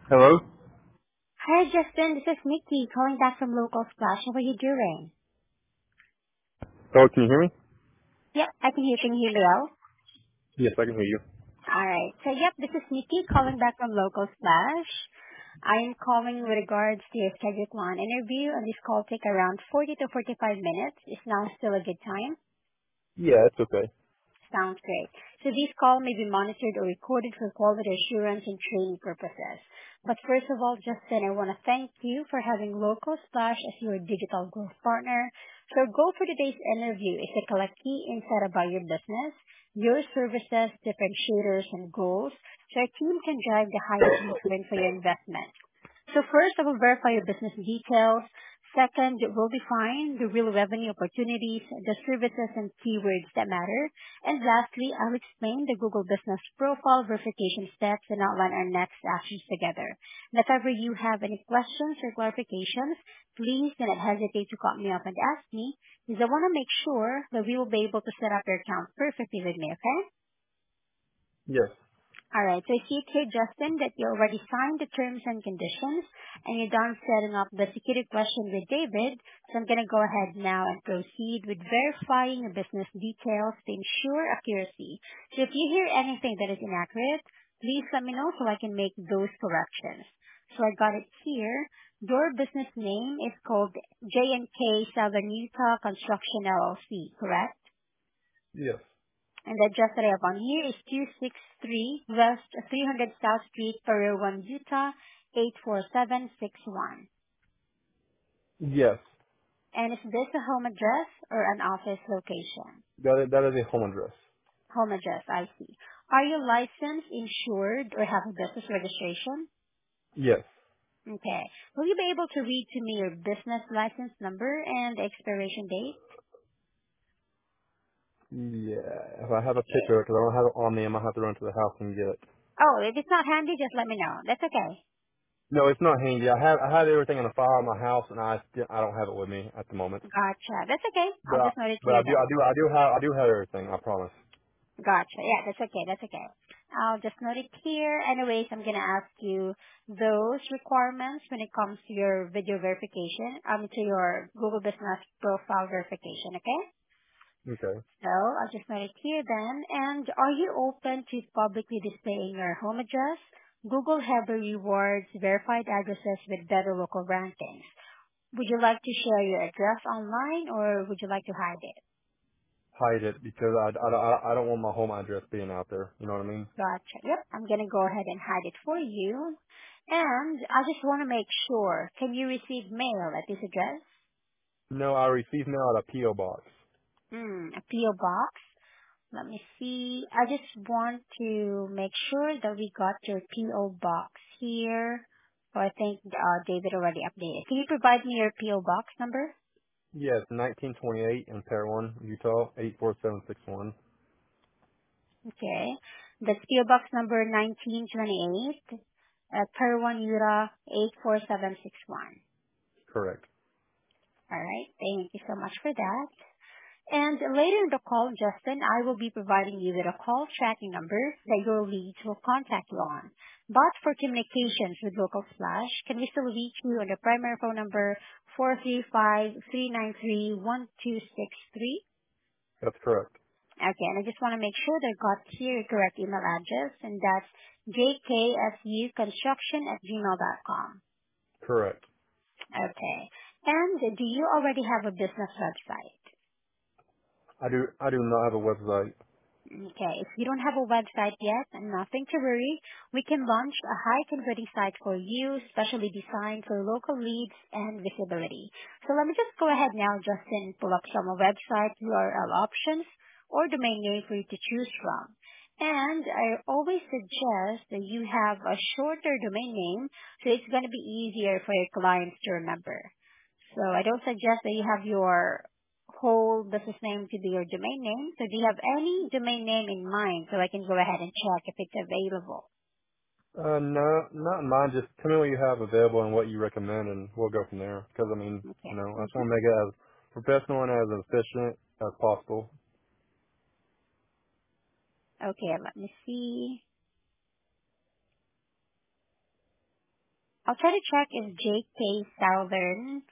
Hello? Hi, Justin. This is Nikki calling back from Local Splash. How are you doing? Hello, can you hear me? Yep, I can hear. Can you hear me well? Yes, I can hear you. All right. So, yep, this is Nikki calling back from Local Splash. I am calling with regards to your scheduled one interview, and this call take around 40 to 45 minutes. Is now still a good time? Yeah, it's okay. Sounds great. So this call may be monitored or recorded for quality assurance and training purposes. But first of all, Justin, I want to thank you for having Local Splash as your digital growth partner. So our goal for today's interview is to collect key insight about your business, your services, differentiators, and goals so our team can drive the highest return for your investment. So first, I will verify your business details. Second, we'll define the real revenue opportunities, the services and keywords that matter. And lastly, I'll explain the Google Business Profile verification steps and outline our next actions together. And if ever you have any questions or clarifications, please do not hesitate to call me up and ask me, because I want to make sure that we will be able to set up your account perfectly with me, okay? Yes. All right. So I see it here, Justin, that you already signed the terms and conditions, and you're done setting up the security question with David. So I'm going to go ahead now and proceed with verifying the business details to ensure accuracy. So if you hear anything that is inaccurate, please let me know so I can make those corrections. So I got it here. Your business name is called J&K Southern Utah Construction LLC, correct? Yes. And the address that I have on here is 263 West 300 South Street, Peru 1, Utah, 84761. Yes. And is this a home address or an office location? That is a home address. Home address, I see. Are you licensed, insured, or have a business registration? Yes. Okay. Will you be able to read to me your business license number and the expiration date? Yeah. If I have a picture, because I don't have it on me, I might have to run to the house and get it. Oh, if it's not handy, just let me know. That's okay. No, it's not handy. I have everything in a file in my house, and I don't have it with me at the moment. Gotcha. That's okay. But I'll just note it but here then. I do have everything. I promise. Gotcha. Yeah, that's okay. That's okay. I'll just note it here. Anyways, I'm gonna ask you those requirements when it comes to your video verification, to your Google Business Profile verification, okay? Okay. So I'll just note it here then. And are you open to publicly displaying your home address? Google Heber rewards verified addresses with better local rankings. Would you like to share your address online or would you like to hide it? Hide it because I don't want my home address being out there. You know what I mean? Gotcha. Yep, I'm gonna go ahead and hide it for you. And I just want to make sure, can you receive mail at this address? No, I received mail at a PO box. A PO box. Let me see. I just want to make sure that we got your PO box here. Oh, I think David already updated. Can you provide me your PO box number? Yes, 1928 in Parowan, Utah, 84761. Okay. That's PO box number 1928 per 1 Utah 84761. Correct. All right. Thank you so much for that. And later in the call, Justin, I will be providing you with a call tracking number that your leads will contact you on. But for communications with Local Splash, can we still reach you on the primary phone number 435-393-1263? That's correct. Okay, and I just want to make sure that I got here your correct email address, and that's jksuconstruction@gmail.com. Correct. Okay. And do you already have a business website? I do not have a website. Okay, if you don't have a website yet, nothing to worry. We can launch a high converting site for you, specially designed for local leads and visibility. So let me just go ahead now, Justin, pull up some website URL options or domain name for you to choose from. And I always suggest that you have a shorter domain name so it's going to be easier for your clients to remember. So I don't suggest that you have your whole business name to be your domain name. So do you have any domain name in mind so I can go ahead and check if it's available? No, not mine. Just tell me what you have available and what you recommend, and we'll go from there. Because I mean, Okay. I just want to make it as professional and as efficient as possible. Okay, let me see. I'll try to check if JK Southern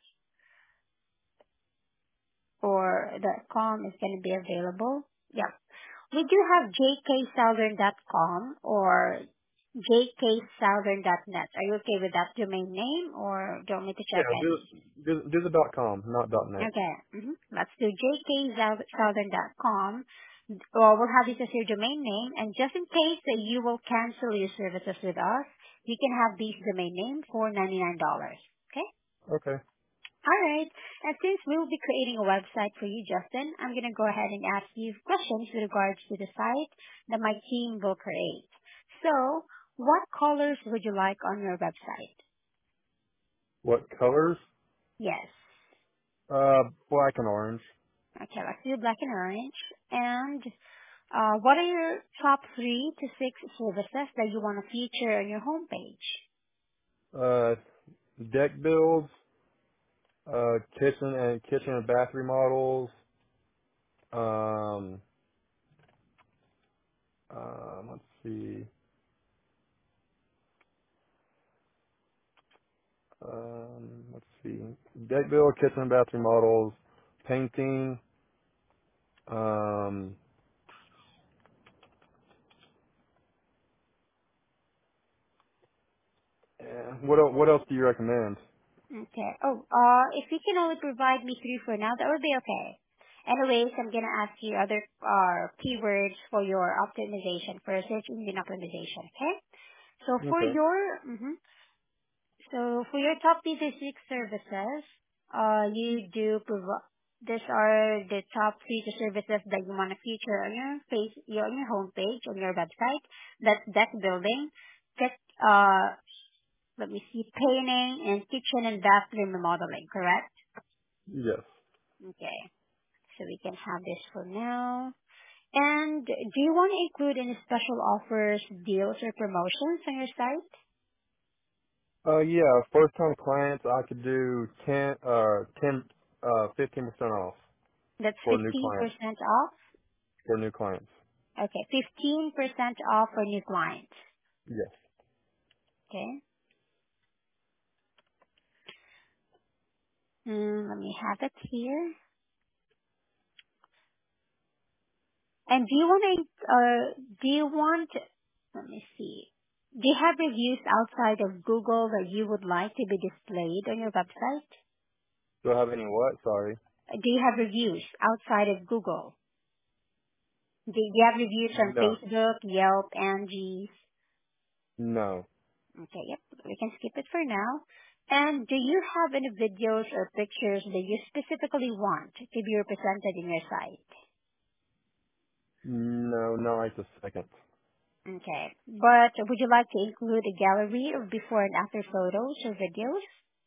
or .com is going to be available. Yeah. We do have jksouthern.com or jksouthern.net. Are you okay with that domain name, or do you want me to check Yeah, any? do the .com, not .net. Okay. Let's do jksouthern.com. Or we'll have this as your domain name, and just in case that you will cancel your services with us, you can have this domain name for $99. Okay? Okay. All right. And since we'll be creating a website for you, Justin, I'm going to go ahead and ask you questions with regards to the site that my team will create. So, what colors would you like on your website? What colors? Yes. Black and orange. Okay, let's do black and orange. And what are your top 3 to 6 services that you want to feature on your homepage? Uh, deck builds, kitchen and bath remodels. Um, let's see. Let's see. Deck build, kitchen and bath remodels, painting. Um, what else do you recommend? Okay. Oh, if you can only provide me 3 for now, that would be okay. Anyways, I'm gonna ask you other keywords for your optimization, for search engine optimization. Okay. So for Okay. your top 3 to 6 services, you do provide. These are the top 3 to services that you want to feature on on your homepage, on your website. That's deck building, deck, let me see, painting, and kitchen and bathroom remodeling, correct? Yes. Okay, so we can have this for now. And do you want to include any special offers, deals, or promotions on your site? Yeah, first time clients, I could do 15% off That's for new 15% clients. off? For new clients. Okay, 15% off for new clients. Yes. Okay, let me have it here. And do you want, let me see, do you have reviews outside of Google that you would like to be displayed on your website? Do I have any what? Sorry. Do you have reviews outside of Google? Do you have reviews from No. Facebook, Yelp, Angie's? No. Okay, yep, we can skip it for now. And do you have any videos or pictures that you specifically want to be represented in your site? No, not right this second. Okay, but would you like to include a gallery of before and after photos or videos?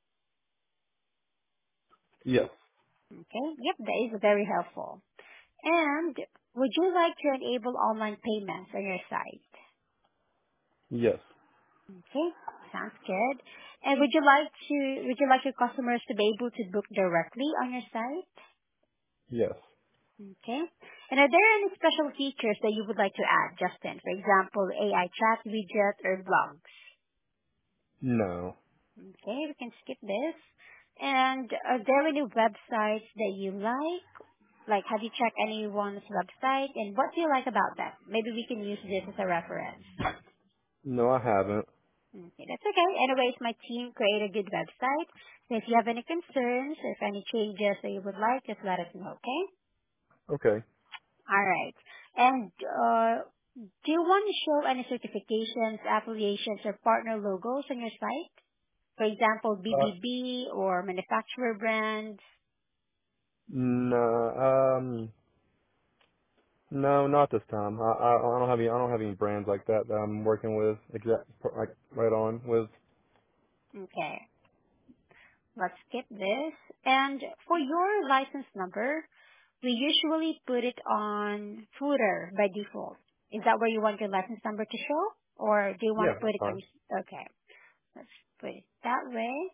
Yes. Okay, yep, that is very helpful. And would you like to enable online payments on your site? Yes. Okay, sounds good. And would you like your customers to be able to book directly on your site? Yes. Okay. And are there any special features that you would like to add, Justin? For example, AI chat widget or blogs? No. Okay, we can skip this. And are there any websites that you like? Like, have you checked anyone's website? And what do you like about them? Maybe we can use this as a reference. No, I haven't. Okay, that's okay. Anyways, my team created a good website. So if you have any concerns or if any changes that you would like, just let us know, okay? Okay. All right. And do you want to show any certifications, affiliations, or partner logos on your site? For example, Uh, BBB or manufacturer brands? no. No, not this time. I don't have any brands like that that I'm working with like right on with. Okay, let's skip this. And for your license number, we usually put it on footer by default. Is that where you want your license number to show? Or do you want Yeah, to put that's it fine. on, okay, let's put it that way.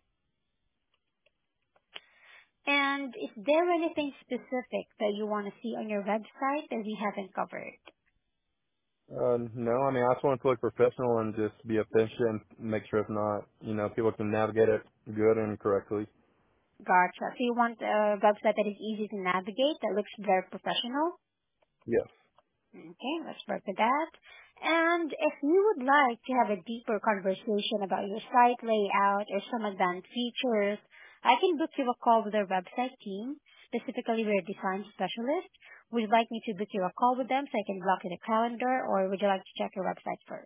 And is there anything specific that you want to see on your website that we haven't covered? No, I mean, I just want it to look professional and just be efficient, make sure if not, people can navigate it good and correctly. Gotcha. So you want a website that is easy to navigate, that looks very professional? Yes. Okay, let's work with that. And if you would like to have a deeper conversation about your site layout or some advanced features, I can book you a call with our website team. Specifically, we're a design specialist. Would you like me to book you a call with them so I can block you the calendar, or would you like to check your website first?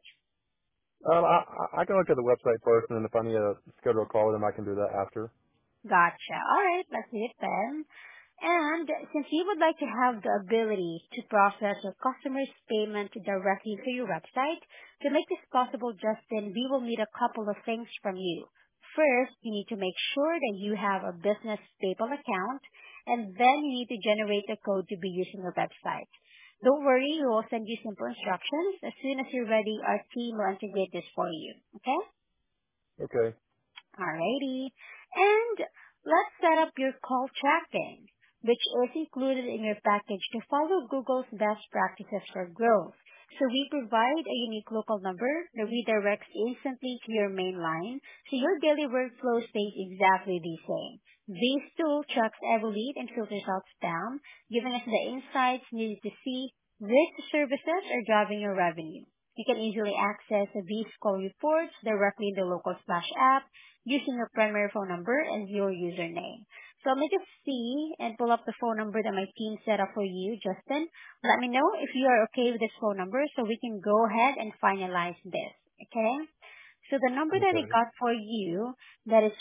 I can look at the website first, and then if I need to schedule a call with them, I can do that after. Gotcha. All right, let's do it then. And since you would like to have the ability to process your customer's payment directly through your website, to make this possible, Justin, we will need a couple of things from you. First, you need to make sure that you have a business PayPal account, and then you need to generate a code to be used on your website. Don't worry, we will send you simple instructions. As soon as you're ready, our team will integrate this for you. Okay? Okay. Alrighty. And let's set up your call tracking, which is included in your package to follow Google's best practices for growth. So we provide a unique local number that redirects instantly to your main line, so your daily workflow stays exactly the same. This tool tracks every lead and filters out spam, giving us the insights needed to see which services are driving your revenue. You can easily access these call reports directly in the local Splash app using your primary phone number and your username. So let me just see and pull up the phone number that my team set up for you, Justin. Let me know if you are okay with this phone number so we can go ahead and finalize this. Okay? So the number that I Okay. got for you, that is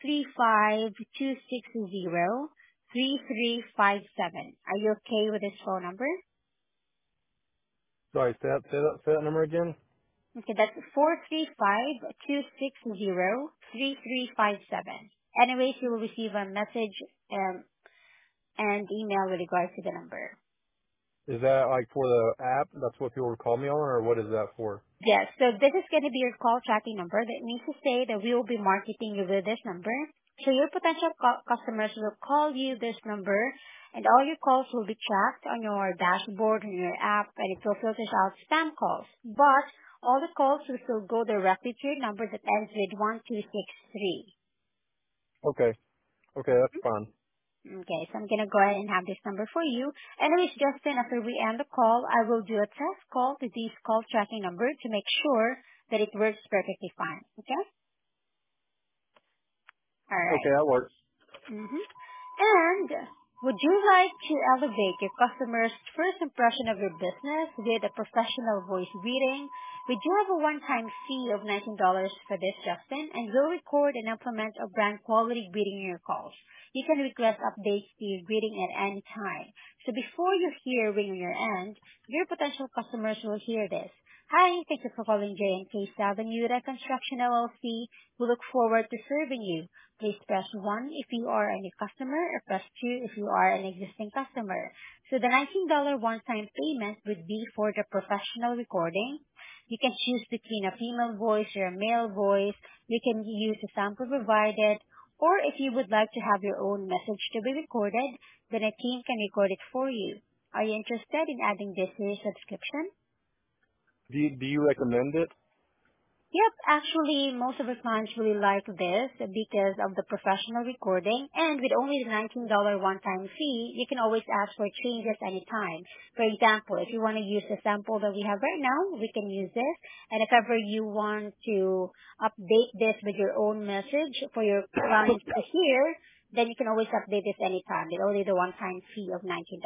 435-260-3357. Are you okay with this phone number? Sorry, say that number again. Okay, that's 435-260-3357. Anyways, you will receive a message and email with regards to the number. Is that like for the app? That's what people would call me on, or what is that for? Yes, so this is going to be your call tracking number. That means to say that we will be marketing you with this number. So your potential customers will call you this number, and all your calls will be tracked on your dashboard on your app, and it will filter out spam calls. But all the calls will still go directly to your number that ends with 1263. Okay. Okay, that's fine. Okay, so I'm gonna go ahead and have this number for you. Anyways, Justin, after we end the call, I will do a test call to this call tracking number to make sure that it works perfectly fine. Okay? Okay, Alright. that works. Mm-hmm. And would you like to elevate your customer's first impression of your business with a professional voice reading? We do have a one-time fee of $19 for this, Justin, and we'll record and implement a brand quality greeting in your calls. You can request updates to your greeting at any time. So before you hear a ring on your end, your potential customers will hear this. Hi, thank you for calling J&K Avenue Construction LLC. We look forward to serving you. Please press 1 if you are a new customer, or press 2 if you are an existing customer. So the $19 one-time payment would be for the professional recording. You can choose between a female voice or a male voice. You can use the sample provided, or if you would like to have your own message to be recorded, then a team can record it for you. Are you interested in adding this to your subscription? Do you recommend it? Yep, actually, most of the clients really like this because of the professional recording, and with only the $19 one-time fee, you can always ask for changes anytime. For example, if you want to use the sample that we have right now, we can use this, and if ever you want to update this with your own message for your clients to hear, then you can always update this anytime with only the one-time fee of $19.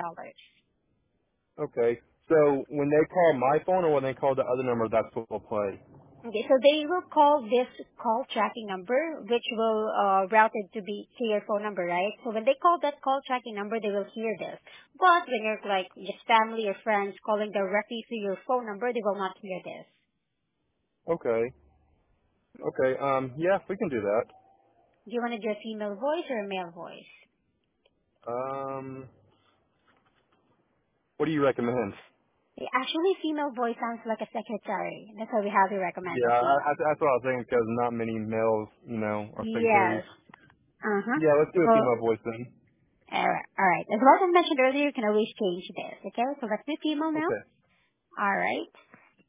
Okay. So when they call my phone or when they call the other number, that's what will play. Okay, so they will call this call tracking number, which will route it to your phone number, right? So when they call that call tracking number, they will hear this. But when you're like just family or friends calling directly to your phone number, they will not hear this. Okay. Okay. Yeah, we can do that. Do you want to do a female voice or a male voice? Um, what do you recommend? Actually, female voice sounds like a secretary. That's why we highly recommend Yeah, a female. that's what I was thinking because not many males, are secretaries. Yes. Uh-huh. Yeah, let's do a Well, female voice then. all right. As what I mentioned earlier, you can always change this, okay? So let's do female now. Okay. All right.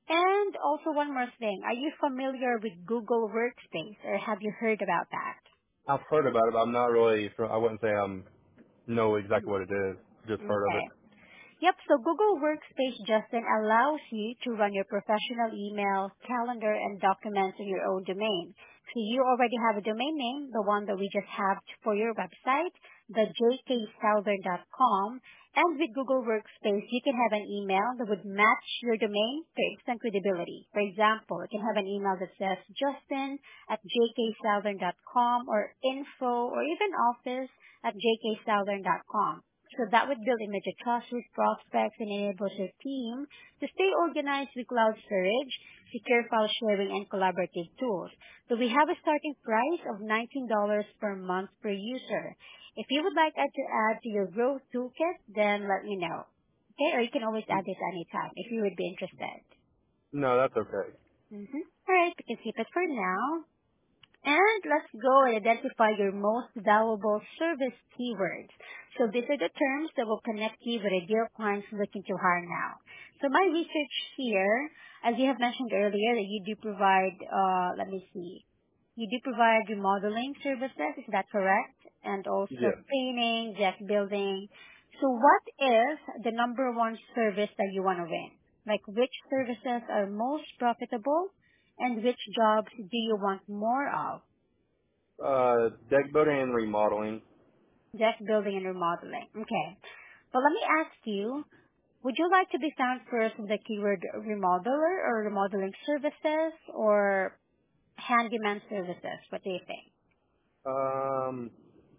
And also one more thing. Are you familiar with Google Workspace or have you heard about that? I've heard about it, but I'm not really. I wouldn't say know exactly Mhm. what it is. Just heard of Okay. it. Yep, so Google Workspace, Justin, allows you to run your professional email, calendar, and documents in your own domain. So you already have a domain name, the one that we just have for your website, the jksouthern.com. And with Google Workspace, you can have an email that would match your domain for instant credibility. For example, you can have an email that says justin at jksouthern.com or info or even office at jksouthern.com. So that would build immediate trust with prospects and enables your team to stay organized with cloud storage, secure file sharing, and collaborative tools. So we have a starting price of $19 per month per user. If you would like to add to your growth toolkit, then let me know. Okay, or you can always add this anytime if you would be interested. No, that's okay. All right, we can keep it for now. And let's go and identify your most valuable service keywords. So these are the terms that will connect you with ideal clients looking to hire now. So my research here, as you have mentioned earlier, that you do provide, let me see, you do provide remodeling services, is that correct? And also Yes. training, deck building. So what is the number one service that you want to win? Like which services are most profitable and which jobs do you want more of? Deck building and remodeling. Deck building and remodeling. Okay. But let me ask you, would you like to be found first with the keyword remodeler or remodeling services or handyman services? What do you think? Um,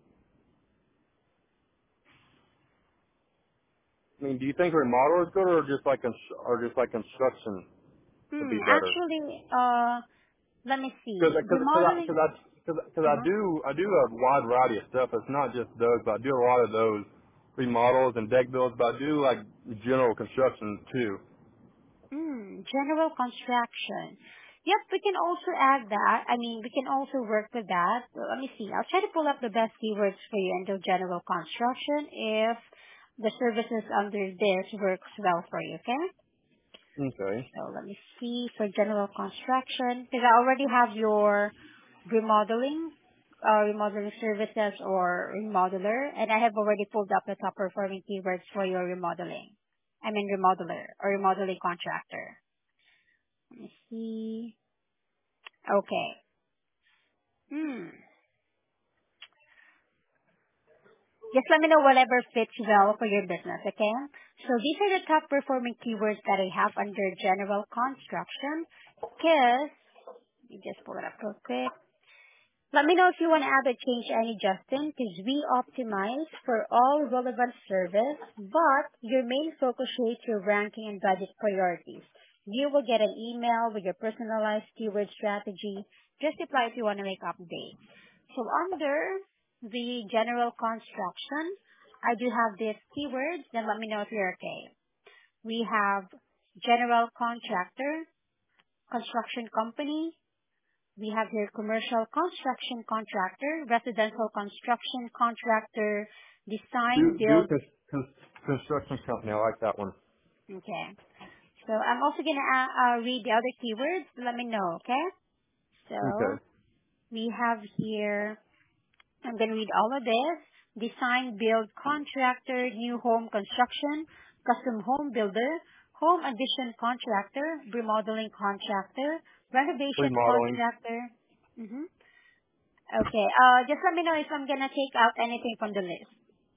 I mean, do you think remodel is good, or just like construction would be better? Actually, let me see. Because Remodeling, I do a wide variety of stuff. It's not just those, but I do a lot of those remodels and deck builds. But I do like general construction too. general construction. Yep, we can also add that. I mean, we can also work with that. So let me see. I'll try to pull up the best keywords for you under general construction if the services under this works well for you, okay? Okay. So let me see for general construction, because I already have your remodeling, remodeling services or remodeler, and I have already pulled up the top performing keywords for your remodeling. I mean remodeler or remodeling contractor. Let me see. Okay. Hmm. Just let me know whatever fits well for your business, okay? So these are the top performing keywords that I have under general construction. Because, let me just pull it up real quick. Let me know if you want to add or change any, Justin, because we optimize for all relevant service, but your main focus shapes your ranking and budget priorities. You will get an email with your personalized keyword strategy. Just reply if you want to make updates. So under the general construction, I do have these keywords. Then let me know if you're okay. We have general contractor, construction company, we have here commercial construction contractor, residential construction contractor, design, Do build. construction company. I like that one. Okay. So I'm also going to read the other keywords. Let me know, okay? So Okay. we have here, I'm going to read all of this. Design, build, contractor, new home construction, custom home builder, home addition contractor, remodeling contractor, renovation Remodeling. contractor. Mm-hmm. Okay. Just let me know if I'm gonna take out anything from the list.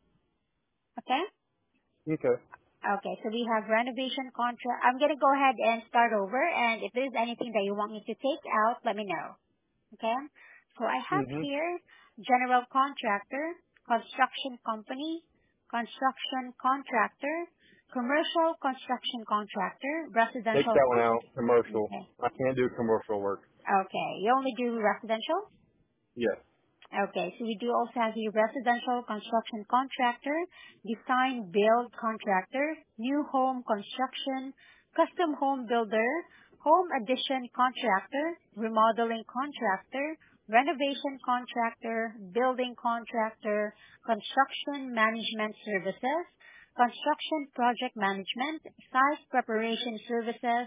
Okay? Okay. Okay. So we have renovation contract. I'm gonna go ahead and start over, and if there's anything that you want me to take out, let me know. Okay? So I have Mhm. here general contractor, construction company, construction contractor, commercial construction contractor, Take residential that one out. Commercial. Okay. I can't do commercial work. Okay. You only do residential? Yes. Okay, so we do also have the residential construction contractor, design build contractor, new home construction, custom home builder, home addition contractor, remodeling contractor, renovation contractor, building contractor, construction management services, construction project management, site preparation services,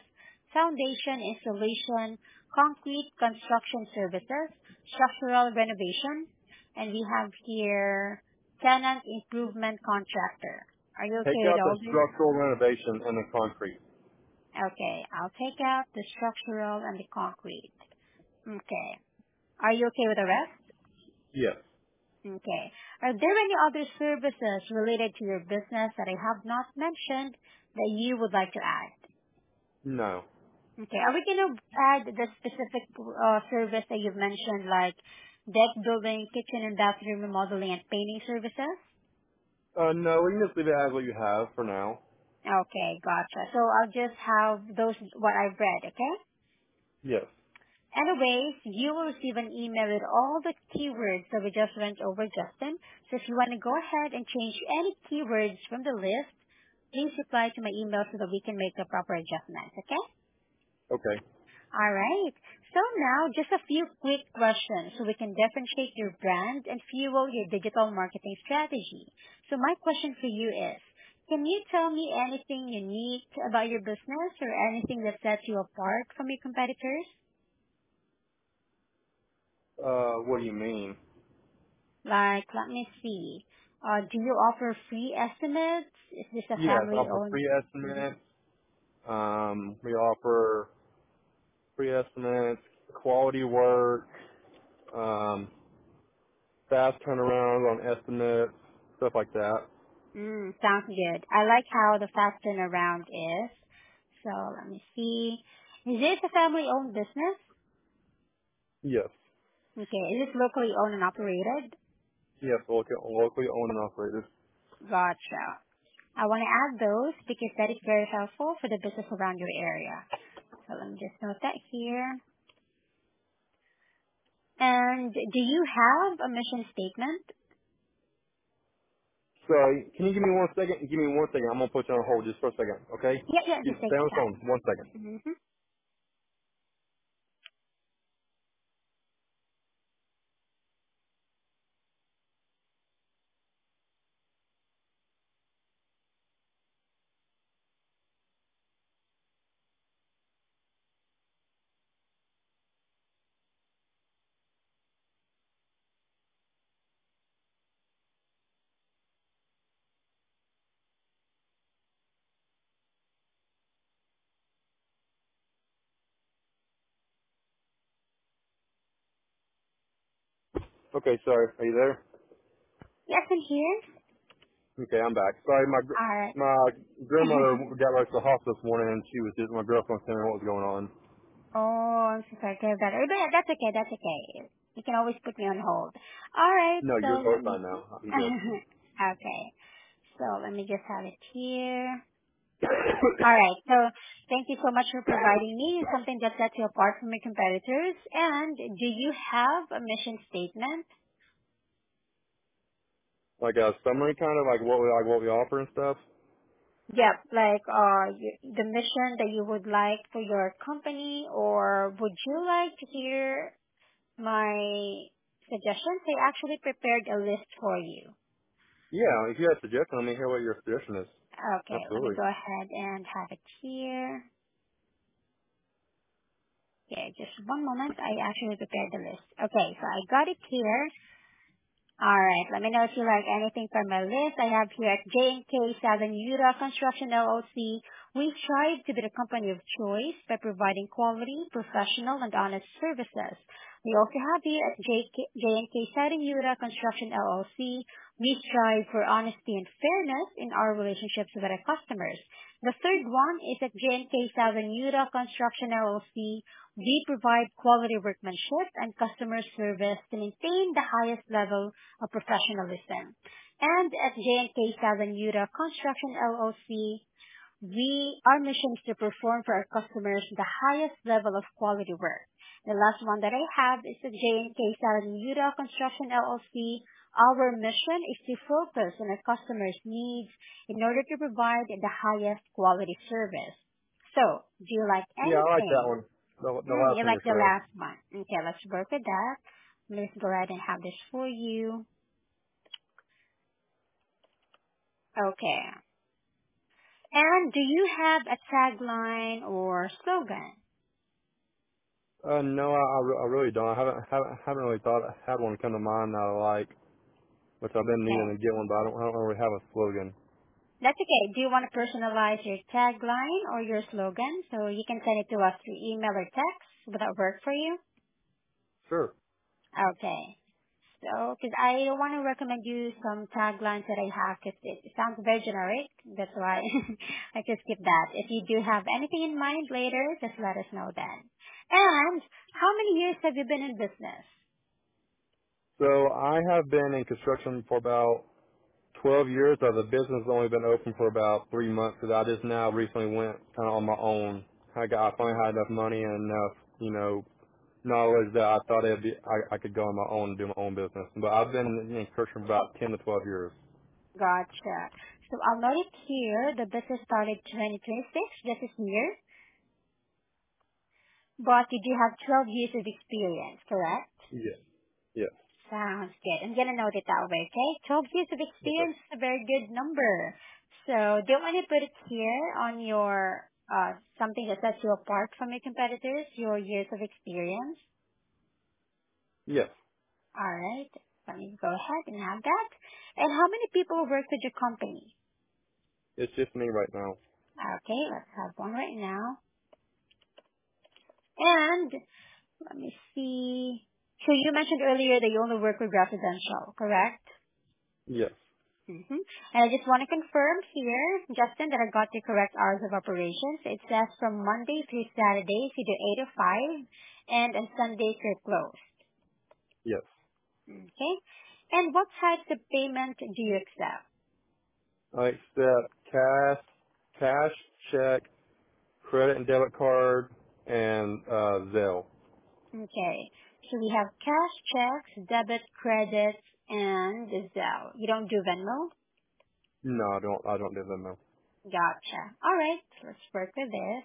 foundation installation, concrete construction services, structural renovation, and we have here tenant improvement contractor. Are you Take okay with out the all this? structural renovation and the concrete. Okay, I'll take out the structural and the concrete. Okay. Are you okay with the rest? Yes. Okay. Are there any other services related to your business that I have not mentioned that you would like to add? No. Okay. Are we going to add the specific service that you've mentioned, like deck building, kitchen and bathroom remodeling, and painting services? No, we can just leave it as what you have for now. Okay, gotcha. So I'll just have those, what I've read, okay? Yes. Anyways, you will receive an email with all the keywords that we just went over, Justin. So if you want to go ahead and change any keywords from the list, please reply to my email so that we can make the proper adjustments, okay? Okay. All right. So now, just a few quick questions so we can differentiate your brand and fuel your digital marketing strategy. So my question for you is, can you tell me anything unique about your business or anything that sets you apart from your competitors? What do you mean? Like, let me see. Do you offer free estimates? Is this a Yes, offer family-owned? free estimates. We offer free estimates, quality work, um, fast turnaround on estimates, stuff like that. Sounds good. I like how the fast turnaround is. So let me see. Is this a family-owned business? Yes. Okay. Is this locally owned and operated? Yes, locally owned and operated. Gotcha. I want to add those because that is very helpful for the business around your area. So let me just note that here. And do you have a mission statement? So, can you give me 1 second? Give me 1 second. I'm gonna put you on hold just for a second, okay? Yeah, yeah, just take Stay on your the phone. time. 1 second. Mm-hmm. Okay, sorry. Are you there? Yes, I'm here. Okay, I'm back. Sorry, All right. my grandmother got right to the hospital this morning, and she was just my girlfriend was telling me what was going on. Oh, I'm so sorry to hear that. But yeah, that's okay. That's okay. You can always put me on hold. All right. No, you're So let totally me. fine now. I'm good. Okay. So let me just have it here. All right. So thank you so much for providing me something that sets you apart from your competitors. And do you have a mission statement? Like a summary, kind of like what we offer and stuff. Yep. Like the mission that you would like for your company, or would you like to hear my suggestions? I actually prepared a list for you. Yeah, if you have a suggestion, let me hear what your suggestion is. Okay, let me Absolutely. go ahead and have it here. Okay, just one moment. I actually prepared the list. Okay, so I got it here. All right. Let me know if you like anything from my list. I have here at J&K 7 Utah Construction LLC. We strive to be the company of choice by providing quality, professional, and honest services. We also have here at J&K 7 Utah Construction LLC. We strive for honesty and fairness in our relationships with our customers. The third one is at J&K 7 Utah Construction LLC. We provide quality workmanship and customer service to maintain the highest level of professionalism. And at J&K 7 Utah Construction LLC, our mission is to perform for our customers the highest level of quality work. The last one that I have is at J&K 7 Utah Construction LLC. Our mission is to focus on our customers' needs in order to provide the highest quality service. So, do you like Yeah, I like that anything? one. The last You one like you the said. last one. Okay, let's work with that. Let's go ahead and have this for you. Okay. And do you have a tagline or slogan? No, I really don't. I haven't really had one come to mind that I like, which I've been Okay. needing to get one, but I don't really have a slogan. That's okay. Do you want to personalize your tagline or your slogan? So you can send it to us through email or text. Would that work for you? Sure. Okay. So, because I don't want to recommend you some taglines that I have because it sounds very generic. That's why I just skip that. If you do have anything in mind later, just let us know then. And how many years have you been in business? So I have been in construction for about 12 years. The business has only been open for about 3 months because I just now recently went kind of on my own. I finally had enough money and enough, knowledge that I thought I could go on my own and do my own business. But I've been in construction for about 10 to 12 years. Gotcha. So I'll note it here. The business started 2026, this is year, but you do have 12 years of experience, correct? Yes. Yes. Sounds good. I'm gonna note it that way, okay? 12 years of Okay. experience is a very good number. So don't want to put it here on your something that sets you apart from your competitors, your years of experience. Yes. All right. Let me go ahead and add that. And how many people work with your company? It's just me right now. Okay, let's have one right now. And let me see. So you mentioned earlier that you only work with residential, correct? Yes. Mm-hmm. And I just want to confirm here, Justin, that I got the correct hours of operations. It says from Monday through Saturdays, you do 8 to 5, and on Sundays you're closed. Yes. Okay? And what types of payment do you accept? I accept cash, check, credit and debit card, and Zelle. Okay. So we have cash checks, debit, credit, and Zelle. You don't do Venmo? No, I don't. I don't do them now. Gotcha. All right. Let's work with this.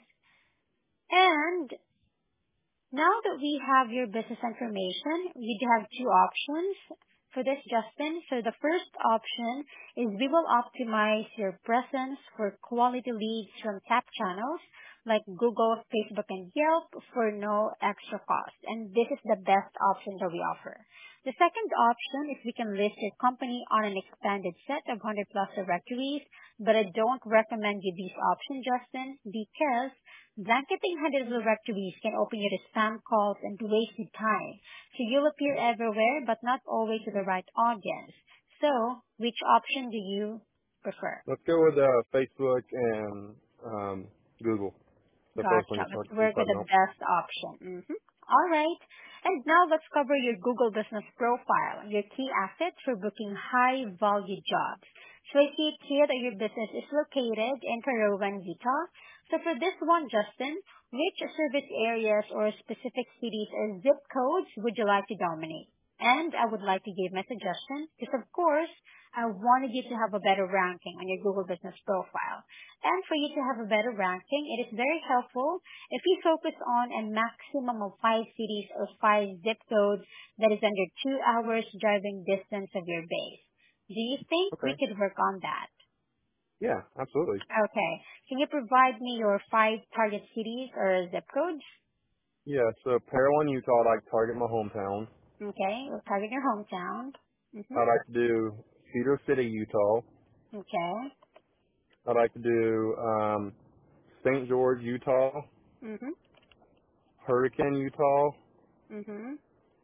And now that we have your business information, we do have two options for this, Justin. So the first option is we will optimize your presence for quality leads from tap channels like Google, Facebook, and Yelp for no extra cost. And this is the best option that we offer. The second option is we can list your company on an expanded set of 100 plus directories, but I don't recommend you this option, Justin, because blanketing hundreds of directories can open you to spam calls and to wasted time. So you'll appear everywhere, but not always to the right audience. So, which option do you prefer? Let's go with Facebook and Google. The first one Gotcha. you Let's were work with talking the about. best option. All right. And now let's cover your Google business profile, your key assets for booking high value jobs. So I see it here that your business is located in Carawan, Utah. So for this one, Justin, which service areas or specific cities or zip codes would you like to dominate? And I would like to give my suggestion because of course, I wanted you to have a better ranking on your Google business profile. And for you to have a better ranking, it is very helpful if you focus on a maximum of 5 cities or 5 zip codes that is under 2 hours driving distance of your base. Do you think we Okay. could work on that? Yeah, absolutely. Okay. Can you provide me your 5 target cities or zip codes? Yeah, so Parowan, Utah, I'd like to target my hometown. Okay. We'll target your hometown. I'd like to do Cedar City, Utah. Okay. I'd like to do St. George, Utah, Mhm. Hurricane, Utah, Mhm.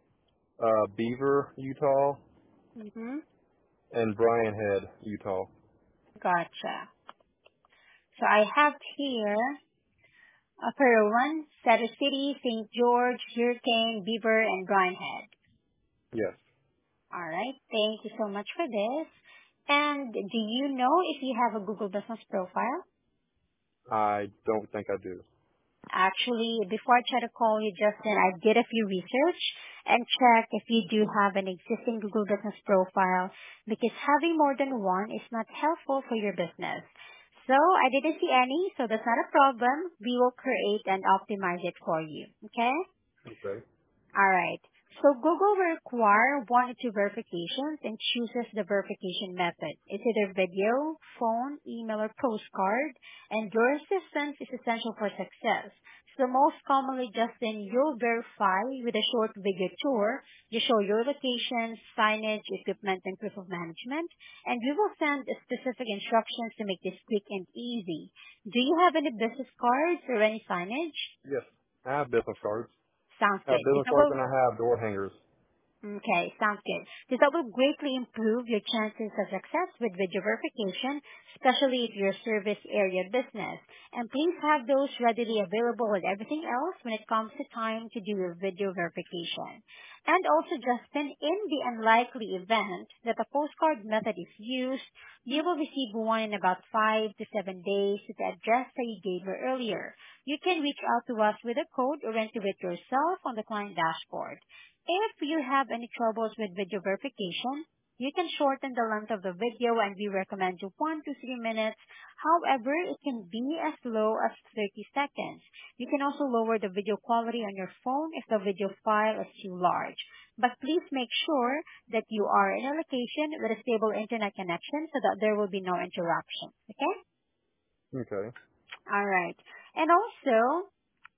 Beaver, Utah, Mhm. and Bryan Head, Utah. Gotcha. So I have here Peru 1, Cedar City, St. George, Hurricane, Beaver, and Bryan Head. Yes, All right. Thank you so much for this. And do you know if you have a Google Business profile? I don't think I do. Actually, before I try to call you, Justin, I did a few research and check if you do have an existing Google Business profile because having more than one is not helpful for your business. So I didn't see any, so that's not a problem. We will create and optimize it for you. Okay? Okay. All right. So Google will require one or two verifications and chooses the verification method. It's either video, phone, email, or postcard, and your assistance is essential for success. So most commonly, Justin, you'll verify with a short video tour. You show your location, signage, equipment, and proof of management, and we will send specific instructions to make this quick and easy. Do you have any business cards or any signage? Yes. I have business cards. Sounds I have good. This business cards will and I have door hangers. Okay, sounds good. Because that will greatly improve your chances of success with video verification, especially if you're a service area business. And please have those readily available with everything else when it comes to time to do your video verification. And also, Justin, in the unlikely event that a postcard method is used, you will receive one in about 5 to 7 days to the address that you gave me earlier. You can reach out to us with a code or enter it yourself on the client dashboard. If you have any troubles with video verification, you can shorten the length of the video and we recommend you 1 to 3 minutes. However, it can be as low as 30 seconds. You can also lower the video quality on your phone if the video file is too large. But please make sure that you are in a location with a stable internet connection so that there will be no interruption. Okay? Okay. Alright. And also,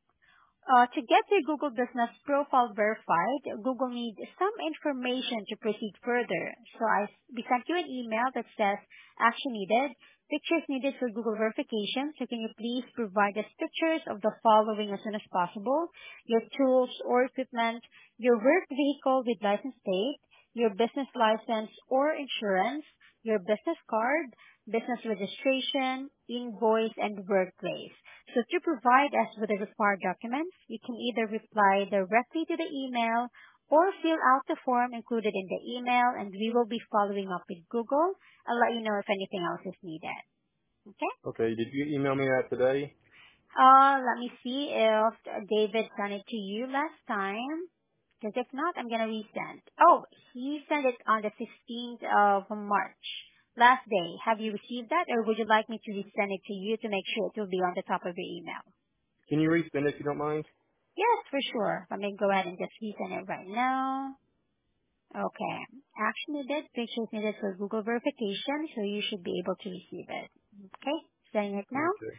to get your Google Business profile verified, Google needs some information to proceed further. So we sent you an email that says action needed, pictures needed for Google verification. So can you please provide us pictures of the following as soon as possible? Your tools or equipment, your work vehicle with license plate, your business license or insurance, your business card, business registration, invoice, and workplace. So to provide us with the required documents, you can either reply directly to the email or fill out the form included in the email, and we will be following up with Google. I'll let you know if anything else is needed. Okay? Okay. Did you email me that today? Let me see if David sent it to you last time. Because if not, I'm going to resend. Oh, he sent it on the 16th of March. Last day. Have you received that, or would you like me to resend it to you to make sure it will be on the top of your email? Can you resend it if you don't mind? Yes, for sure. Let me go ahead and just resend it right now. Okay. Action needed, pictures needed for Google verification, so you should be able to receive it. Okay, sending it now. Okay.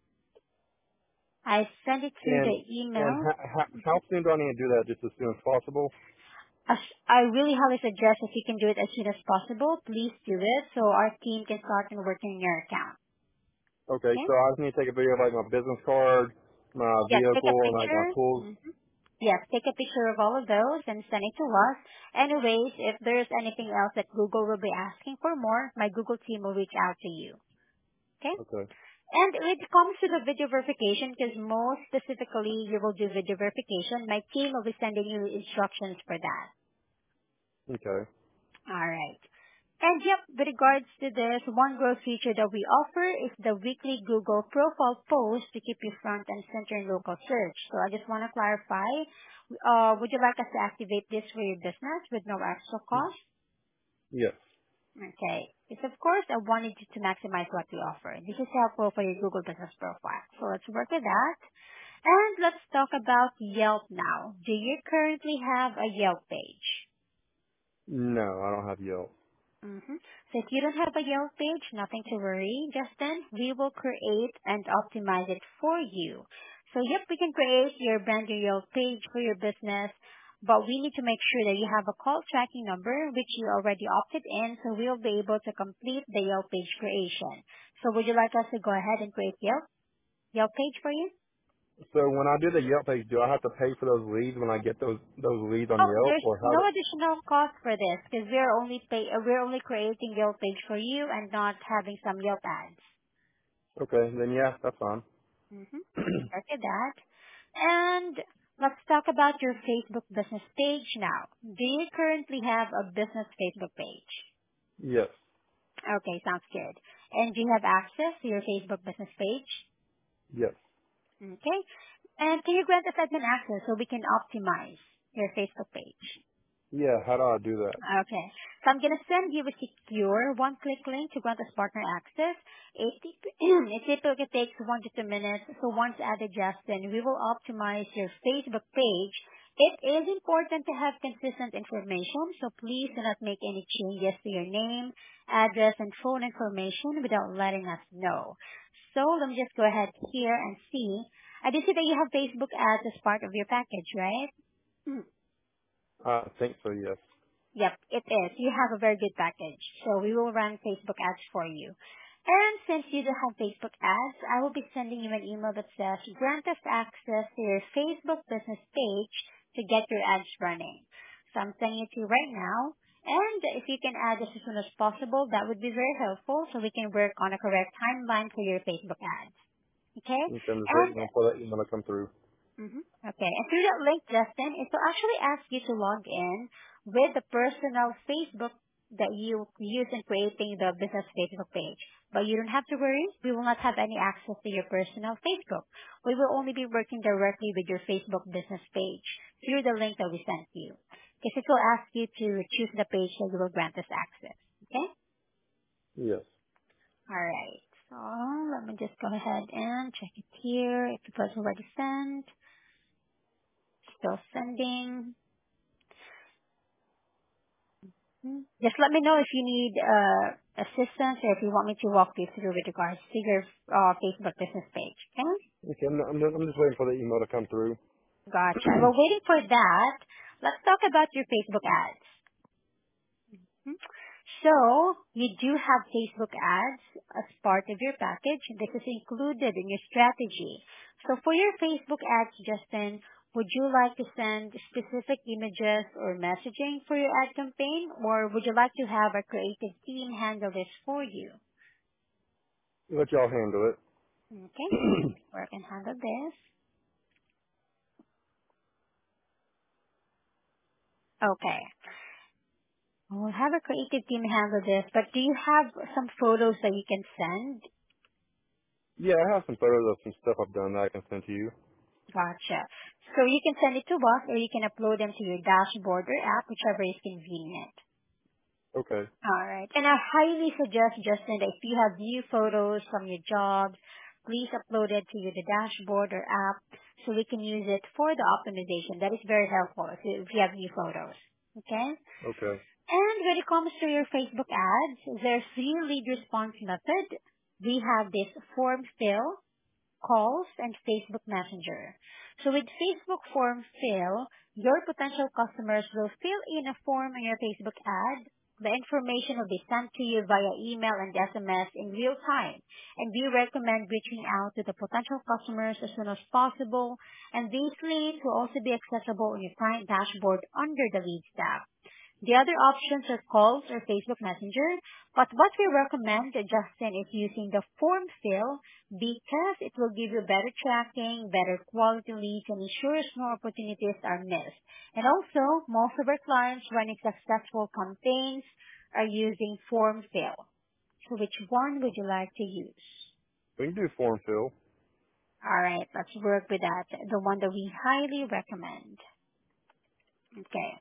I sent it through And the and email. how soon do I need to do that? Just as soon as possible? I really highly suggest if you can do it as soon as possible, please do it so our team can start and working on your account. Okay. Okay? So I just need to take a video of like my business card, my Yes, take a vehicle, and like my picture. tools. Yes, take a picture of all of those and send it to us. Anyways, if there's anything else that Google will be asking for more, my Google team will reach out to you. Okay? Okay. And when it comes to the video verification, because most specifically you will do video verification, my team will be sending you instructions for that. Okay. All right. And yep, with regards to this, one growth feature that we offer is the weekly Google profile post to keep you front and center in local search. So I just want to clarify, would you like us to activate this for your business with no extra cost? Yes. Okay. Yes, of course, I wanted you to maximize what we offer. This is helpful for your Google business profile. So let's work with that. And let's talk about Yelp now. Do you currently have a Yelp page? No, I don't have Yelp. So if you don't have a Yelp page, nothing to worry, Justin. We will create and optimize it for you. So yep, we can create your brand new Yelp page for your business, but we need to make sure that you have a call tracking number, which you already opted in, so we'll be able to complete the Yelp page creation. So would you like us to go ahead and create Yelp page for you? So when I do the Yelp page, do I have to pay for those leads when I get those leads on Oh, Yelp, there's or how? no additional cost for this because we're only creating Yelp page for you and not having some Yelp ads. Okay, then yeah, that's fine. We can start with that. And let's talk about your Facebook business page now. Do you currently have a business Facebook page? Yes. Okay, sounds good. And do you have access to your Facebook business page? Yes. Okay. And can you grant us admin access so we can optimize your Facebook page? Yeah. How do I do that? Okay. So I'm going to send you a secure one-click link to grant us partner access. It typically takes 1 to 2 minutes. So once added, Justin, we will optimize your Facebook page It is important to have consistent information, so please do not make any changes to your name, address, and phone information without letting us know. So let me just go ahead here and see. I do see that you have Facebook ads as part of your package, right? Hmm. I think so, yes. Yep, it is. You have a very good package. So we will run Facebook ads for you. And since you do have Facebook ads, I will be sending you an email that says grant us access to your Facebook business page to get your ads running. So I'm sending it to you right now. And if you can add this as soon as possible, that would be very helpful so we can work on a correct timeline for your Facebook ads. Okay? Okay, I'm just And waiting on for that email to come through. Okay. And through that link, Justin, it will actually ask you to log in with the personal Facebook that you use in creating the business Facebook page. But you don't have to worry. We will not have any access to your personal Facebook. We will only be working directly with your Facebook business page through the link that we sent you. Because it will ask you to choose the page that you will grant us access. Okay? Yes. All right. So let me just go ahead and check it here. If it was already sent, still sending. Just let me know if you need assistance or if you want me to walk you through with regards to your Facebook business page. Okay? Okay, I'm just waiting for the email to come through. Gotcha. Well, waiting for that, let's talk about your Facebook ads. Hmm? So, you do have Facebook ads as part of your package. This is included in your strategy. So for your Facebook ads, Justin, would you like to send specific images or messaging for your ad campaign, or would you like to have a creative team handle this for you? Let y'all handle it. Okay, or I can handle this. Okay. We'll have a creative team handle this, but do you have some photos that you can send? Yeah, I have some photos of some stuff I've done that I can send to you. Gotcha. So you can send it to us or you can upload them to your dashboard or app, whichever is convenient. Okay. Alright. And I highly suggest, Justin, that if you have new photos from your jobs, please upload it to your the dashboard or app so we can use it for the optimization. That is very helpful if you have new photos. Okay? Okay. And when it comes to your Facebook ads, there's three lead response method. We have this form fill, calls, and Facebook Messenger. So with Facebook form fill, your potential customers will fill in a form on your Facebook ad. The information will be sent to you via email and SMS in real time. And we recommend reaching out to the potential customers as soon as possible. And these leads will also be accessible on your client dashboard under the Leads tab. The other options are calls or Facebook Messenger, but what we recommend, Justin, is using the form fill because it will give you better tracking, better quality leads, and ensures no opportunities are missed. And also, most of our clients running successful campaigns are using form fill. So which one would you like to use? We can do form fill. Alright, let's work with that. The one that we highly recommend. Okay.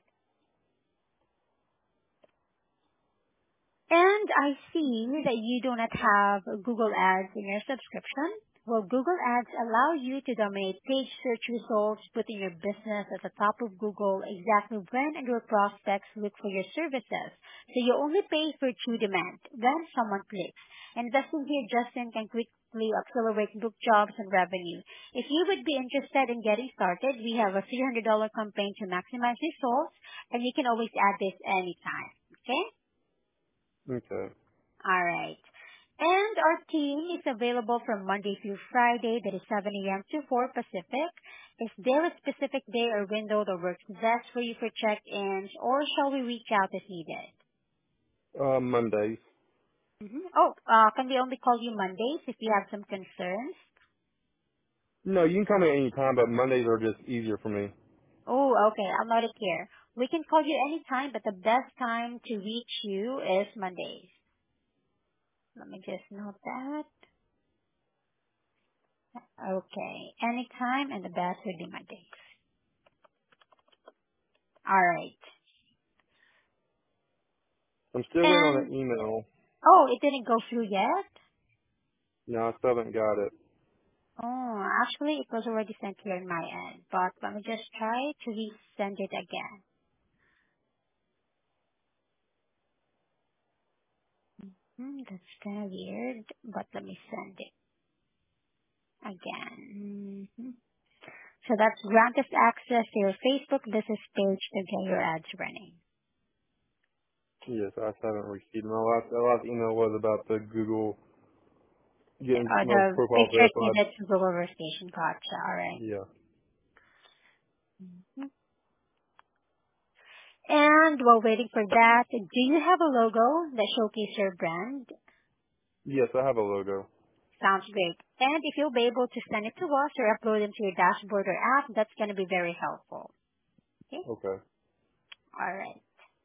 And I see that you do not have Google Ads in your subscription. Well, Google Ads allow you to dominate page search results, putting your business at the top of Google exactly when and your prospects look for your services. So you only pay for true demand when someone clicks. Investing here, Justin, can quickly accelerate book jobs and revenue. If you would be interested in getting started, we have a $300 campaign to maximize results, and you can always add this anytime. Okay? Okay. All right. And our team is available from Monday through Friday, that is 7 a.m. to 4 Pacific. Is there a specific day or window that works best for you for check-ins, or shall we reach out if needed? Mondays. Oh, can we only call you Mondays if you have some concerns? No, you can call me any time, but Mondays are just easier for me. Oh, okay. I'll note it here. We can call you anytime, but the best time to reach you is Mondays. Let me just note that. Okay. Anytime, and the best would be Mondays. All right. I'm still waiting on And, an email. oh, it didn't go through yet? No, I still haven't got it. Oh, Actually, it was already sent here on my end, but let me just try to resend it again. That's kind of weird, but let me send it again. So that's grant us access to your Facebook business page to get your ads running. Yes, I haven't received. My last email was about the Google getting my The profile picture verified. needed to Google verification. Gotcha. All right. Yeah. And while waiting for that, do you have a logo that showcases your brand? Yes, I have a logo. Sounds great. And if you'll be able to send it to us or upload it to your dashboard or app, that's going to be very helpful. Okay? Okay. All right.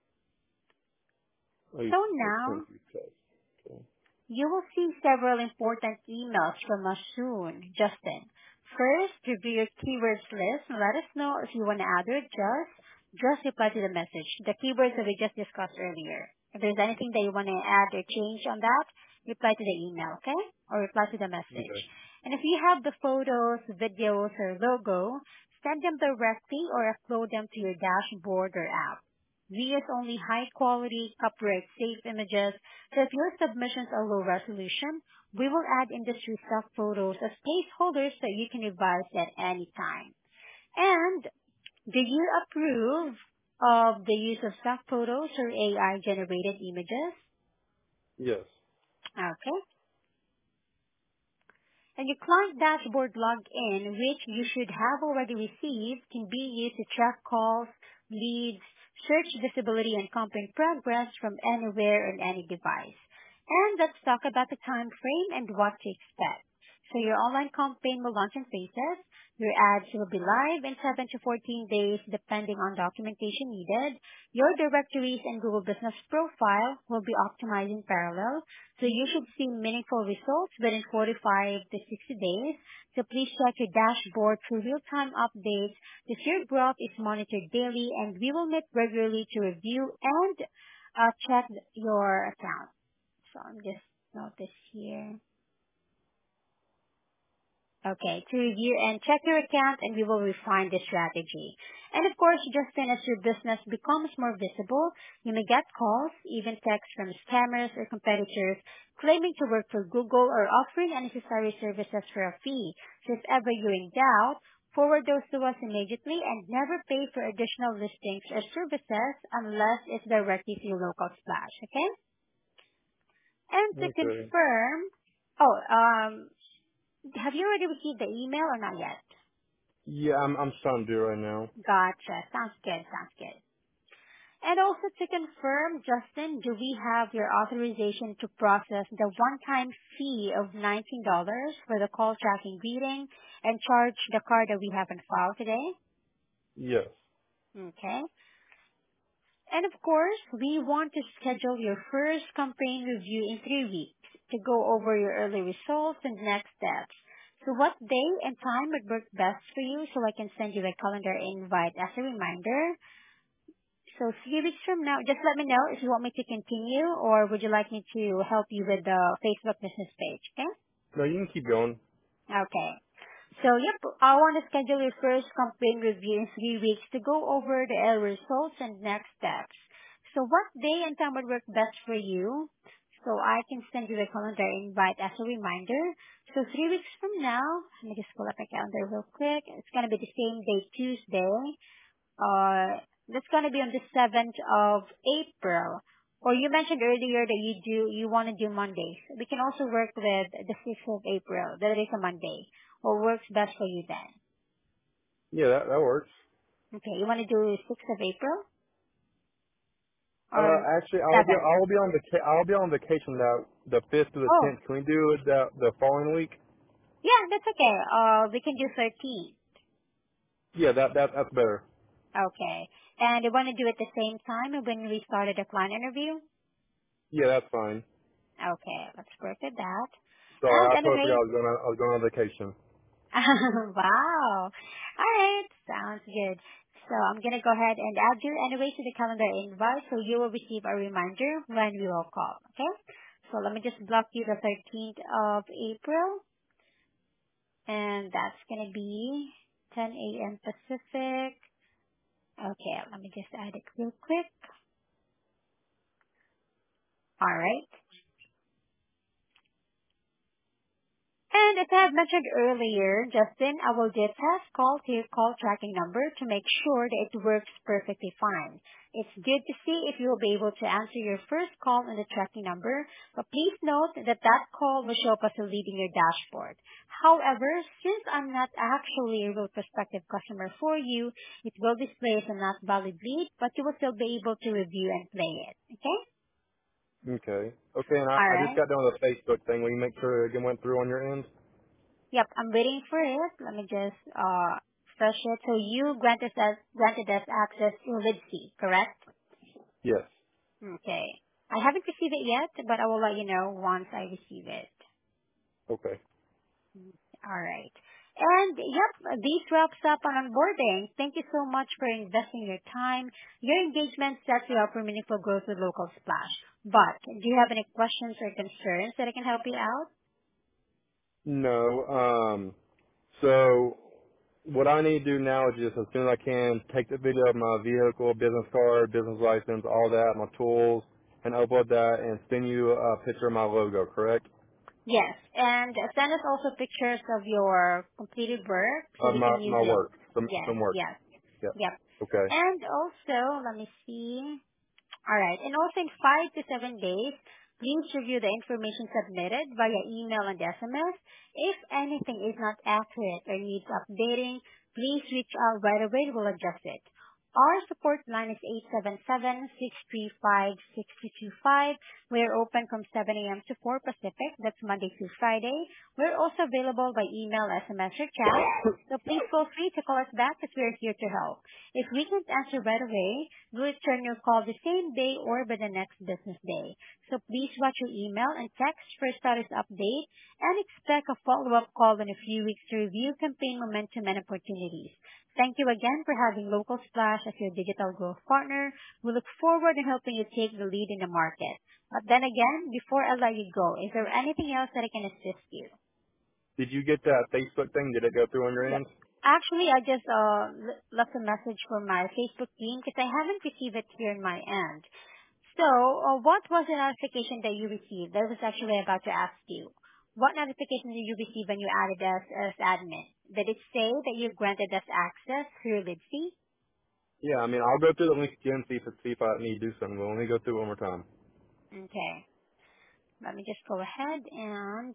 Oh, you So sent now, you text. Okay. you will see several important emails from us soon, Justin. First, review your keywords list and let us know if you want to add or adjust. Just reply to the message, the keywords that we just discussed earlier. If there's anything that you want to add or change on that, reply to the email, okay? Or reply to the message. Okay. And if you have the photos, videos, or logo, send them directly or upload them to your dashboard or app. We use only high quality, copyright safe images, so if your submissions are low resolution, we will add industry stock photos as placeholders so you can revise at any time. And do you approve of the use of stock photos or AI generated images? Yes. Okay. And your client dashboard login, which you should have already received, can be used to track calls, leads, search visibility, and company progress from anywhere on any device. And let's talk about the time frame and what to expect. So your online campaign will launch in phases. Your ads will be live in 7 to 14 days depending on documentation needed. Your directories and Google Business Profile will be optimized in parallel, so you should see meaningful results within 45 to 60 days. So please check your dashboard for real-time updates. This your growth is monitored daily, and we will meet regularly to review and check your account. So I'm just note this here. Okay, to review and check your account, and we will refine the strategy. And of course, Justin, as your business becomes more visible, you may get calls, even texts from scammers or competitors claiming to work for Google or offering unnecessary services for a fee. So if ever you're in doubt, forward those to us immediately and never pay for additional listings or services unless it's directly to your local splash, okay? And to Okay. confirm, oh, have you already received the email or not yet? Yeah, I'm trying to do it right now. Gotcha. Sounds good. Sounds good. And also to confirm, Justin, do we have your authorization to process the one-time fee of $19 for the call tracking greeting and charge the card that we have in file today? Yes. Okay. And of course, we want to schedule your first campaign review in 3 weeks to go over your early results and next steps. So what day and time would work best for you so I can send you a calendar invite as a reminder? So 3 weeks from now, just let me know if you want me to continue or would you like me to help you with the Facebook business page, okay? No, you can keep going. Okay. So yep, I want to schedule your first campaign review in 3 weeks to go over the early results and next steps. So what day and time would work best for you? So I can send you a calendar invite as a reminder. So 3 weeks from now, let me just pull up my calendar real quick. It's going to be the same day, Tuesday. That's gonna be on the 7th of April. Or you mentioned earlier that you want to do Mondays. We can also work with the 6th of April. That is a Monday. What works best for you then? Yeah, that works. Okay, you want to do 6th of April or Actually, 7th? I'll be on vacation the 5th to the Oh, 10th. Can we do it the following week? yeah, that's okay. We can do 13th. Yeah, that's better. Okay. And you want to do it the same time when we started the client interview? Yeah, that's fine. Okay, let's work with that. Sorry, And I totally anyway, forgot I was going on vacation. Wow. All right. Sounds good. So I'm going to go ahead and add you anyway to the calendar invite so you will receive a reminder when we will call. Okay? So let me just block you the 13th of April. And that's going to be 10 a.m. Pacific. Okay, let me just add it real quick. All right. And as I had mentioned earlier, Justin, I will do a test call to your call tracking number to make sure that it works perfectly fine. It's good to see if you will be able to answer your first call on the tracking number, but please note that that call will show up as a lead in your dashboard. However, since I'm not actually a real prospective customer for you, it will display as a not valid lead, but you will still be able to review and play it. Okay? Okay. Okay, and I just Alright. got done with the Facebook thing. Will you make sure it went through on your end? Yep, I'm waiting for it. Let me just fresh it. So you granted us access to Lidc, correct? Yes. Okay. I haven't received it yet, but I will let you know once I receive it. Okay. All right. And yep, this wraps up on onboarding. Thank you so much for investing your time. Your engagement sets you up for meaningful growth with Local Splash. But do you have any questions or concerns that I can help you out? No. So what I need to do now is just as soon as I can take the video of my vehicle, business card, business license, all that, my tools, and upload that and send you a picture of my logo, correct? Yes, and send us also pictures of your completed work so Of we can use my it. work, Yes, some work. yes, Yep. yep. Okay. And also, let me see. All right. And also in 5 to 7 days, please review the information submitted via email and SMS. If anything is not accurate or needs updating, please reach out right away. We'll adjust it. Our support line is 877-635-6225. We're open from 7 a.m. to 4 Pacific. That's Monday through Friday. We're also available by email, SMS, or chat. So please feel free to call us back as we're here to help. If we can't answer right away, we'll return your call the same day or by the next business day. So please watch your email and text for a status update and expect a follow-up call in a few weeks to review campaign momentum and opportunities. Thank you again for having Local Splash as your digital growth partner. We look forward to helping you take the lead in the market. But then again, before I let you go, is there anything else that I can assist you? Did you get that Facebook thing? Did it go through on your Yep. end? Actually, I just left a message for my Facebook team because I haven't received it here in my end. So, what was the notification that you received? That was actually about to ask you. What notification did you receive when you added us as admin? Did it say that you granted us access through Lidc? Yeah, I mean, I'll go through the link again, see if I need to do something. But let me go through it one more time. Okay. Let me just go ahead and,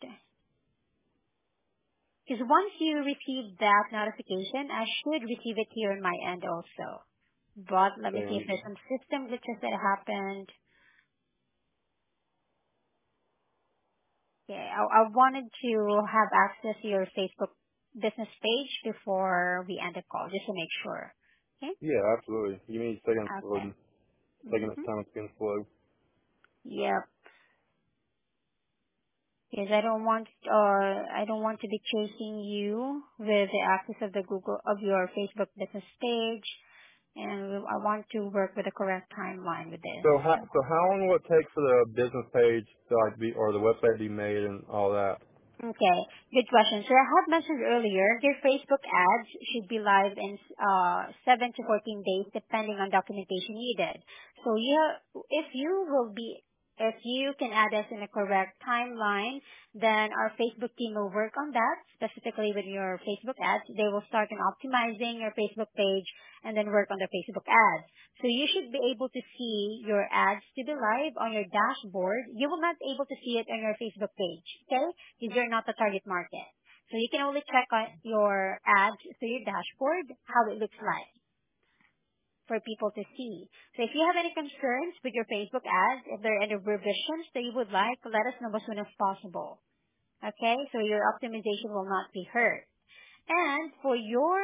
because once you receive that notification, I should receive it here in my end also. But let me Okay, see if there's some system glitches that happened. Okay, I wanted to have access to your Facebook business page before we end the call, just to make sure. Okay? yeah, absolutely. You mean seconds Okay. loading, taking its Mm-hmm. time, it's being slow. Yep. Because I don't want to be chasing you with the access of the Google, of your Facebook business page, and I want to work with the correct timeline with this. So how long will it take for the business page to like be or the website to be made and all that? Okay, good question. So I had mentioned earlier, your Facebook ads should be live in 7 to 14 days, depending on documentation needed. So if you can add us in a correct timeline, then our Facebook team will work on that, specifically with your Facebook ads. They will start on optimizing your Facebook page and then work on the Facebook ads. So you should be able to see your ads to be live on your dashboard. You will not be able to see it on your Facebook page, okay? Because you're not the target market. So you can only check on your ads through your dashboard, how it looks like for people to see. So if you have any concerns with your Facebook ads, if there are any revisions that you would like, let us know as soon as possible. Okay? So your optimization will not be hurt. And for your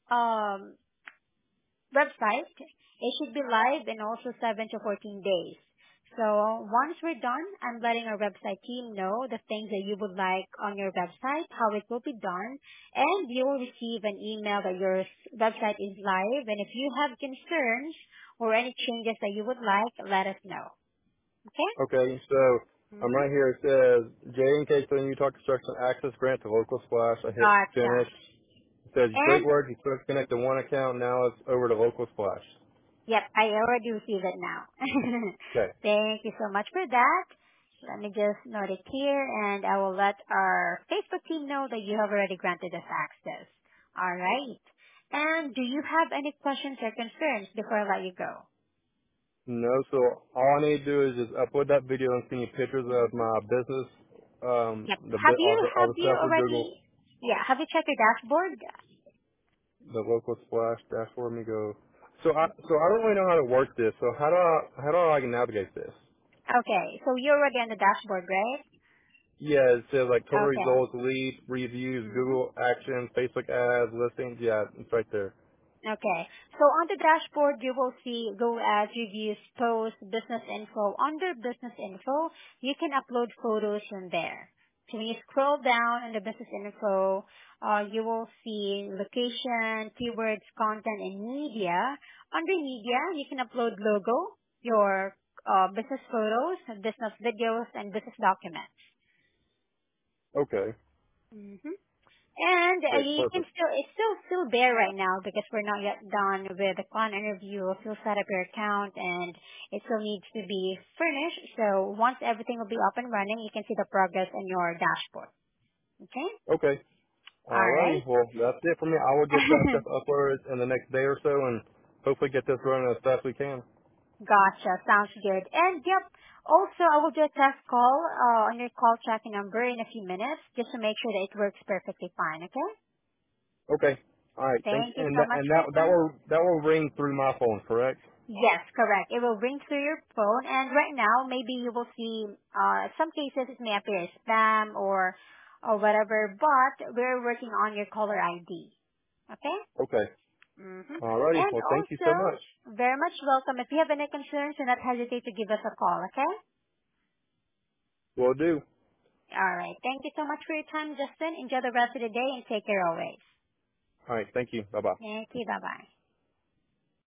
website, it should be live in also 7 to 14 days. So once we're done, I'm letting our website team know the things that you would like on your website, how it will be done, and you will receive an email that your website is live. And if you have concerns or any changes that you would like, let us know. Okay? Okay, so I'm Mm-hmm. right here. It says J&K Clean Utah Construction Access Grant to Local Splash. I hit Gotcha. finish. It says great And work. You first connected one account. Now it's over to Local Splash. yep, I already received it now. Okay. Thank you so much for that. Let me just note it here, and I will let our Facebook team know that you have already granted us access. All right. And do you have any questions or concerns before I let you go? No, so all I need to do is just upload that video and send you pictures of Mm-hmm. my business, Yep. the bit, all Have the you stuff with already? Google, Yeah. Have you checked your dashboard? the Local Splash dashboard. Let me go. So I don't really know how to work this. So how do I navigate this? Okay. So you're already on the dashboard, right? Yeah, it says like total Okay. results, leads, reviews, Mm-hmm. Google actions, Facebook ads, listings. Yeah, it's right there. Okay. So on the dashboard, you will see Go Ads, Reviews, Posts, Business Info. Under Business Info, you can upload photos from there. So when you scroll down in the Business Info, you will see location, keywords, content, and media. Under media, you can upload logo, your business photos, business videos, and business documents. Okay. Mhm. And Okay, you can perfect. still there right now because we're not yet done with the client interview. We'll still set up your account and it still needs to be furnished. So once everything will be up and running, you can see the progress in your dashboard. Okay? Okay. All right. Alrighty. Well, that's it for me. I will get that stuff uploaded in the next day or so and hopefully get this running as fast as we can. Gotcha. Sounds good. And yep, also I will do a test call on your call tracking number in a few minutes just to make sure that it works perfectly fine. Okay? Okay. All right. Thank you. Thank you And so that much and for that your that time. will that will ring through my phone, correct? Yes, correct. It will ring through your phone, and right now, maybe you will see, some cases it may appear as spam or whatever, but we're working on your caller ID. Okay? Okay. Mm-hmm. Alrighty. And Well, thank you so much. also, very much welcome. If you have any concerns, do not hesitate to give us a call, okay? Will do. All right. Thank you so much for your time, Justin. Enjoy the rest of the day and take care always. All right. Thank you. Bye bye. Thank you. Bye-bye.